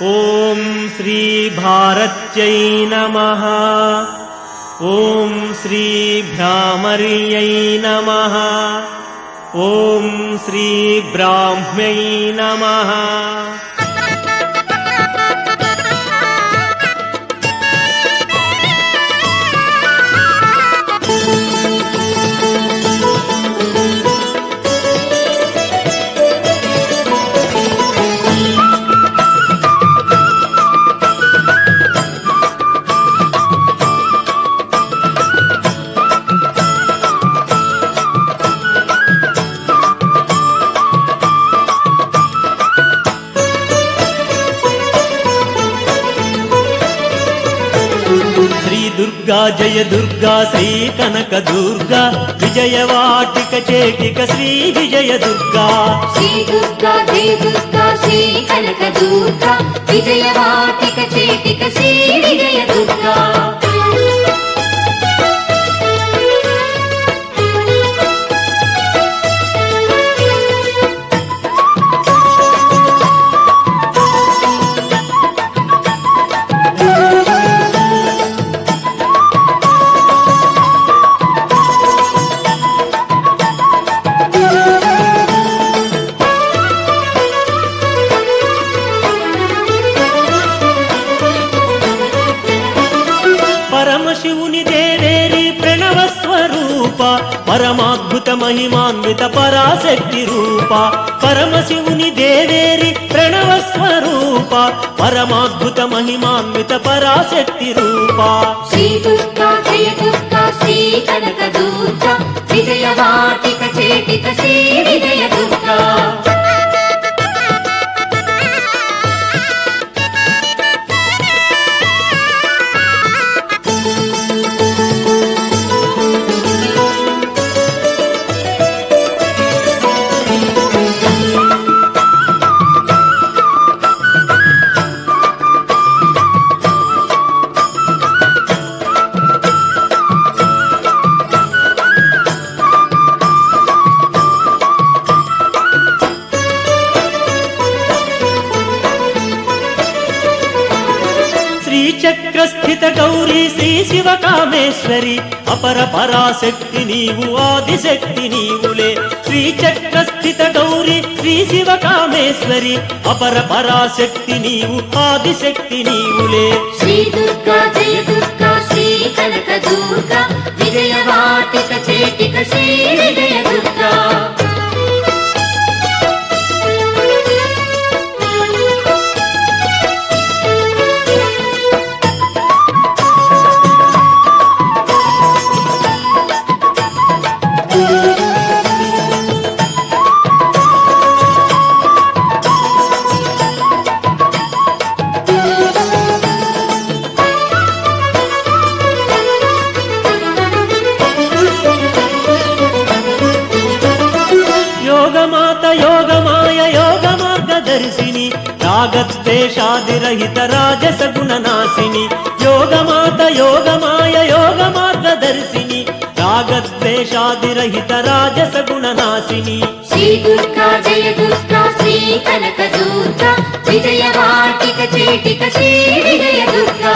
ఓం శ్రీ భారత్యై నమః. ఓం శ్రీ భ్రామర్యై నమః. ఓం శ్రీ బ్రాహ్మ్యై నమః. దుర్గా జయ దుర్గా శ్రీ కనక దుర్గా విజయవాటిక చేటిక శ్రీ విజయ దుర్గా. శ్రీ దుర్గా జయ దుర్గా శ్రీ కనక దుర్గా విజయవాటిక చేటిక శ్రీ విజయ దుర్గా. పరమశివుని దేవేరి ప్రణవ స్వరూప పరమాద్భుత మహిమాన్విత పరాశక్తి రూప. పరమశివుని దేవేరి ప్రణవ స్వరూప పరమాద్భుత మహిమాన్విత పరాశక్తి రూప. శ్రీ దుర్గా జయ దుర్గా శ్రీ కనక దుర్గా విజయవాటిక చేటిక శ్రీ విజయ దుర్గా. శ్రీచక్రస్థిత గౌరీ శ్రీ శివ కామేశ్వరి అపర పరాశక్తి నీవు ఆదిశక్తి నీవులే. శ్రీచక్రస్థిత గౌరీ శ్రీ శివ కామేశ్వరి అపర పరాశక్తి నీవు ఆదిశక్తి నీవులే. శ్రీ దుర్గా జయ దుర్గా శ్రీ కనక దుర్గా విజయవాటిక చేటిక శ్రీ విజయ దుర్గా. యోగమాత యోగమాయ యోగ మార్గదర్శిని రాగద్వేషాదిరహిత రాజస గుణనాశిని. యోగమాత యోగమాయ యోగ మార్గదర్శిని రాగద్వేషాదిరహిత రాజస గుణనాశిని. శ్రీ దుర్గా జయ దుర్గా శ్రీ కనక దుర్గా విజయవాటిక చేటిక శ్రీ విజయ దుర్గా.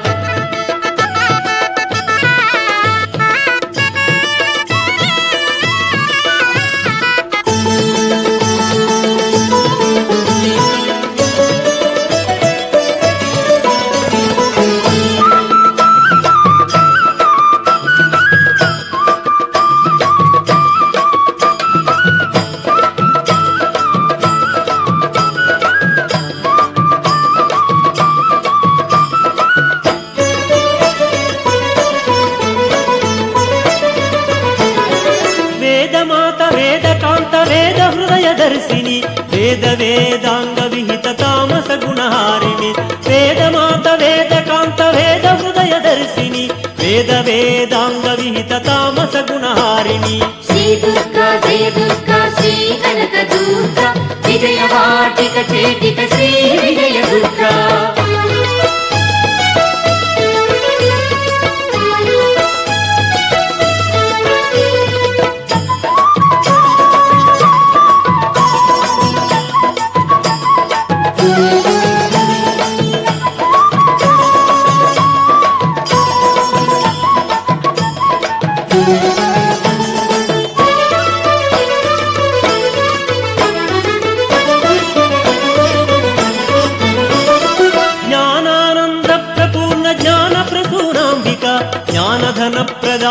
వేదమాత వేదకాంత వేద హృదయ దర్శిని వేద వేదాంగ విహిత తామస గుణహారిణి. వేదమాత వేదకాంత వేద హృదయ దర్శిని వేద వేదాంగ విహిత తామస గుణహారిణి. శ్రీ దుర్గా జయ దుర్గా శ్రీ కనక దుర్గా విజయవాటిక చేటిక శ్రీ విజయ దుర్గా.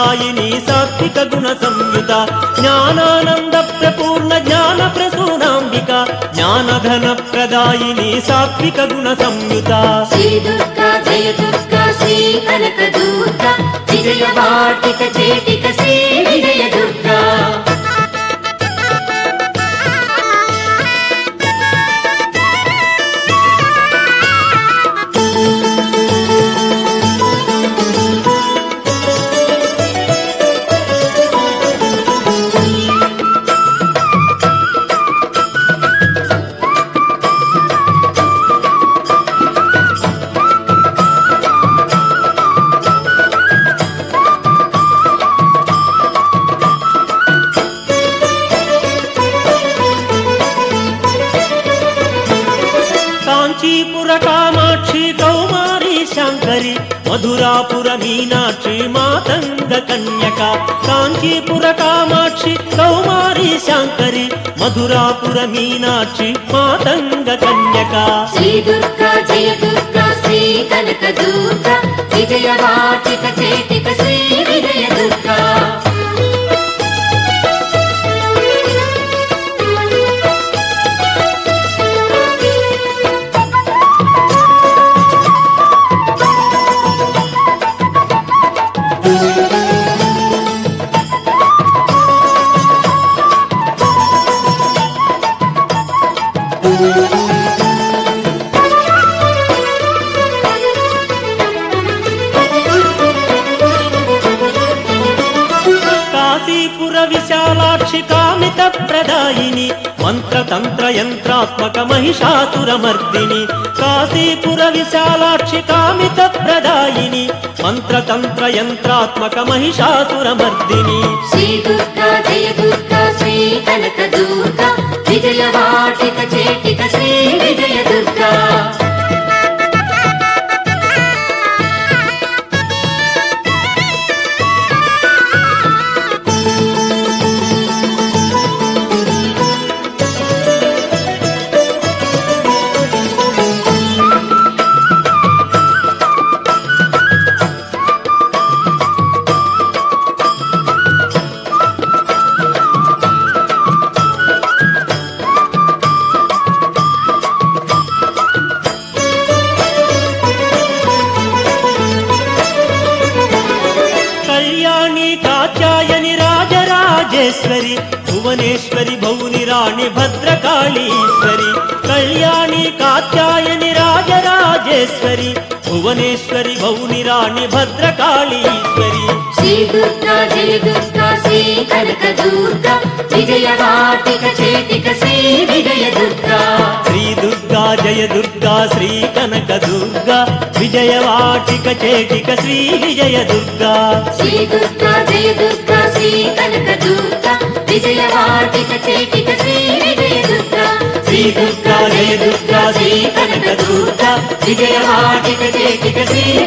ప్రదాయిని సాత్విక గుణ సంయుత జ్ఞానానంద ప్రపూర్ణ జ్ఞాన ప్రసూనాంబిక జ్ఞానధన ప్రదాయిని సాత్విక గుణ సంయుత శ్రీ దుర్గా జయ దుర్గా శ్రీ కనక దుర్గా విజయ వాటిక చేటిక శ్రీ విజయ దుర్గా కాంచీపుర కామాక్షి కౌమారి శాంకరి మధురాపుర మీనాక్షి మాతంగ కన్యక కాంచీపుర కామాక్షి కౌమారి శాంకరి మధురాపుర మీనాక్షి మాతంగ కన్యక శ్రీ దుర్గా జయ దుర్గా శ్రీ కనక దుర్గా విజయ వాటిక చేటిక శ్రీ విజయ దుర్గా కాశీపుర విశాలాక్షి కామిత ప్రదాయిని మంత్రతంత్ర యంత్రాత్మక మహిషాసురమర్దిని కాశీపుర విశాలాక్షి కామిత ప్రదాయిని మంత్రతంత్ర యంత్రాత్మక మహిషాసురమర్దిని శ్రీ దుర్గా జయ దుర్గా శ్రీ కనక దుర్గా విజయ వాటిక చేటిక శ్రీ విజయ దుర్గా కళ్యాణి కాత్యాయని రాజరాజేశ్వరి భువనేశ్వరి భౌని రాణి భద్రకాళీశ్వరి కళ్యాణి కాత్యాయని రాజరాజేశ్వరి భువనేశ్వరి భౌని రాణి భద్రకాళీశ్వరి శ్రీ దుర్గా జయ దుర్గా శ్రీ కనక దుర్గా విజయ వాటిక చేటిక శ్రీ విజయ దుర్గా శ్రీ దుర్గా జయ దుర్గా శ్రీ కనక దుర్గా విజయ వాటిక చేటిక శ్రీ విజయ దుర్గా శ్రీ దుర్గా జయ దుర్గా శ్రీ కనక దుర్గా విజయ వాటిక చేటిక శ్రీ విజయ దుర్గా శ్రీ దుర్గా జయ దుర్గా శ్రీ కనక దుర్గా విజయ వాటిక చేటిక శ్రీ